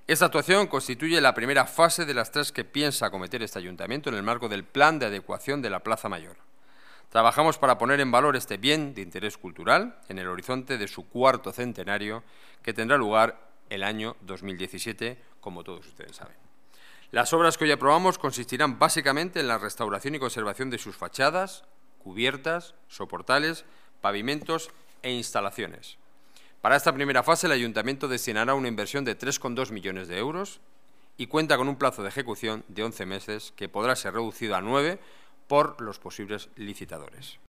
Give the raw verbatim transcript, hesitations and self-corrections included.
Esta actuación constituye la primera fase de las tres que piensa acometer este ayuntamiento en el marco del Plan de Adecuación de la Plaza Mayor. Trabajamos para poner en valor este bien de interés cultural en el horizonte de su cuarto centenario, que tendrá lugar el año dos mil diecisiete, como todos ustedes saben. Las obras que hoy aprobamos consistirán básicamente en la restauración y conservación de sus fachadas, cubiertas, soportales, pavimentos e instalaciones. Para esta primera fase, el Ayuntamiento destinará una inversión de tres coma dos millones de euros y cuenta con un plazo de ejecución de once meses que podrá ser reducido a nueve por los posibles licitadores.